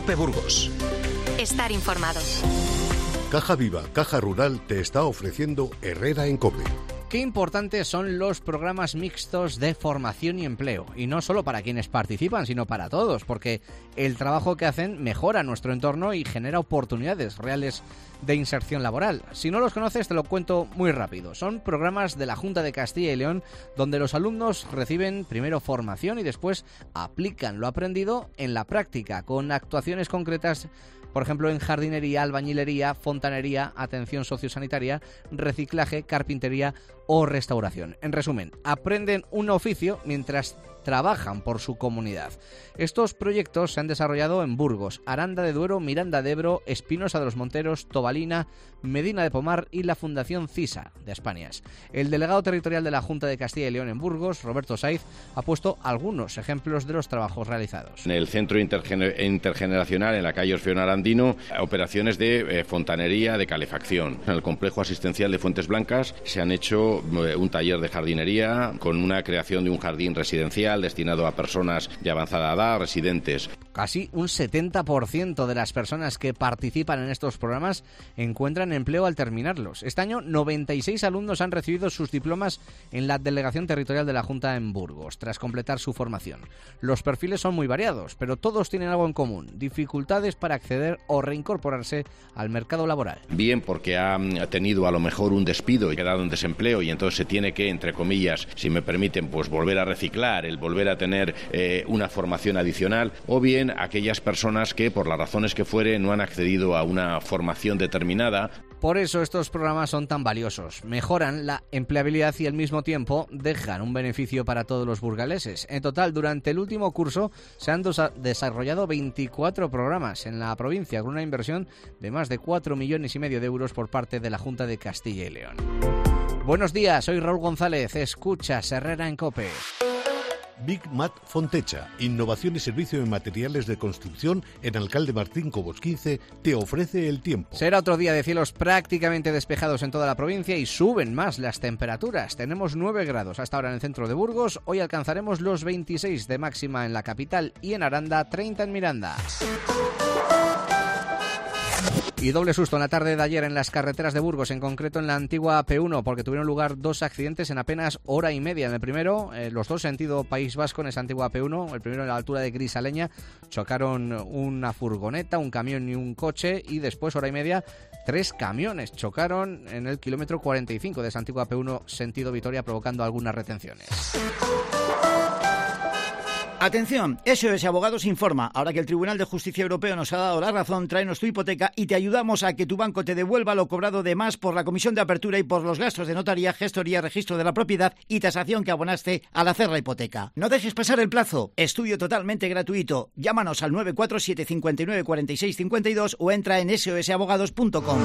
COPE Burgos. Estar informado. Caja Viva, Caja Rural te está ofreciendo Herrera en COPE. Qué importantes son los programas mixtos de formación y empleo, y no solo para quienes participan, sino para todos, porque el trabajo que hacen mejora nuestro entorno y genera oportunidades reales de inserción laboral. Si no los conoces, te lo cuento muy rápido. Son programas de la Junta de Castilla y León donde los alumnos reciben primero formación y después aplican lo aprendido en la práctica, con actuaciones concretas, por ejemplo, en jardinería, albañilería, fontanería, atención sociosanitaria, reciclaje, carpintería o restauración. En resumen, aprenden un oficio mientras trabajan por su comunidad. Estos proyectos se han desarrollado en Burgos, Aranda de Duero, Miranda de Ebro, Espinosa de los Monteros, Tobalina, Medina de Pomar y la Fundación CISA de Españas. El delegado territorial de la Junta de Castilla y León en Burgos, Roberto Saiz, ha puesto algunos ejemplos de los trabajos realizados. En el centro intergeneracional, en la calle Orfeón Arandino, operaciones de fontanería, de calefacción. En el complejo asistencial de Fuentes Blancas se han hecho un taller de jardinería con una creación de un jardín residencial destinado a personas de avanzada edad, residentes. Casi un 70% de las personas que participan en estos programas encuentran empleo al terminarlos. Este año, 96 alumnos han recibido sus diplomas en la Delegación Territorial de la Junta en Burgos, tras completar su formación. Los perfiles son muy variados, pero todos tienen algo en común: dificultades para acceder o reincorporarse al mercado laboral. Bien porque ha tenido a lo mejor un despido y quedado en desempleo y entonces se tiene que, entre comillas, si me permiten, pues volver a reciclar, el volver a tener una formación adicional, o bien aquellas personas que por las razones que fuere no han accedido a una formación determinada. Por eso estos programas son tan valiosos. Mejoran la empleabilidad y al mismo tiempo dejan un beneficio para todos los burgaleses. En total, durante el último curso se han desarrollado 24 programas en la provincia, con una inversión de más de 4,5 millones de euros por parte de la Junta de Castilla y León. Buenos días, soy Raúl González. Escuchas Herrera en COPE. Big Mat Fontecha, innovación y servicio en materiales de construcción en Alcalde Martín Cobos 15, te ofrece el tiempo. Será otro día de cielos prácticamente despejados en toda la provincia y suben más las temperaturas. Tenemos 9 grados hasta ahora en el centro de Burgos, hoy alcanzaremos los 26 de máxima en la capital y en Aranda, 30 en Miranda. Y doble susto en la tarde de ayer en las carreteras de Burgos, en concreto en la antigua P1, porque tuvieron lugar 2 accidentes en apenas hora y media. En el primero, los dos sentido País Vasco, en esa antigua P1, el primero en la altura de Grisaleña, chocaron una furgoneta, un camión y un coche, y después, hora y media, 3 camiones chocaron en el kilómetro 45 de esa antigua P1 sentido Vitoria, provocando algunas retenciones. Atención, SOS Abogados informa. Ahora que el Tribunal de Justicia Europeo nos ha dado la razón, tráenos tu hipoteca y te ayudamos a que tu banco te devuelva lo cobrado de más por la comisión de apertura y por los gastos de notaría, gestoría, registro de la propiedad y tasación que abonaste al hacer la hipoteca. No dejes pasar el plazo. Estudio totalmente gratuito. Llámanos al 947 59 46 52 o entra en sosabogados.com.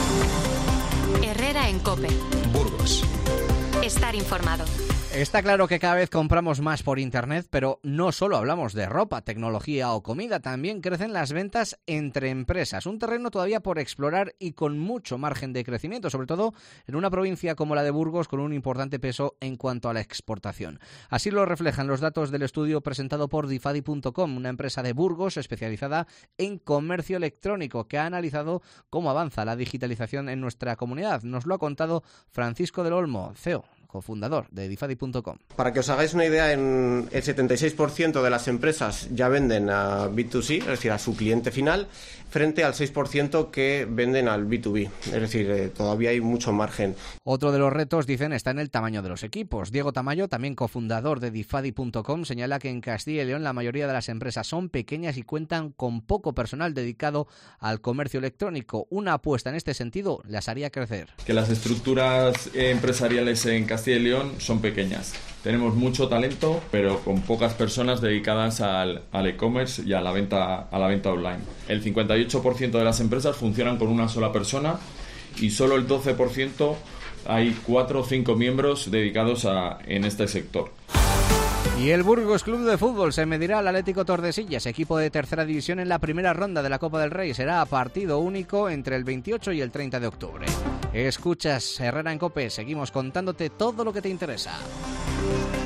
Herrera en COPE. Burgos. Estar informado. Está claro que cada vez compramos más por Internet, pero no solo hablamos de ropa, tecnología o comida, también crecen las ventas entre empresas. Un terreno todavía por explorar y con mucho margen de crecimiento, sobre todo en una provincia como la de Burgos, con un importante peso en cuanto a la exportación. Así lo reflejan los datos del estudio presentado por Difadi.com, una empresa de Burgos especializada en comercio electrónico, que ha analizado cómo avanza la digitalización en nuestra comunidad. Nos lo ha contado Francisco del Olmo, CEO, cofundador de Difadi.com. Para que os hagáis una idea, el 76% de las empresas ya venden a B2C, es decir, a su cliente final, frente al 6% que venden al B2B. Es decir, todavía hay mucho margen. Otro de los retos, dicen, está en el tamaño de los equipos. Diego Tamayo, también cofundador de Difadi.com, señala que en Castilla y León la mayoría de las empresas son pequeñas y cuentan con poco personal dedicado al comercio electrónico. Una apuesta en este sentido las haría crecer. Que las estructuras empresariales en Castilla y León son pequeñas. Tenemos mucho talento, pero con pocas personas dedicadas al e-commerce y a la venta online. El 58% de las empresas funcionan con una sola persona y solo el 12% hay 4 o 5 miembros dedicados en este sector. Y el Burgos Club de Fútbol se medirá al Atlético Tordesillas, equipo de tercera división, en la primera ronda de la Copa del Rey. Será a partido único entre el 28 y el 30 de octubre. Escuchas Herrera en COPE, seguimos contándote todo lo que te interesa.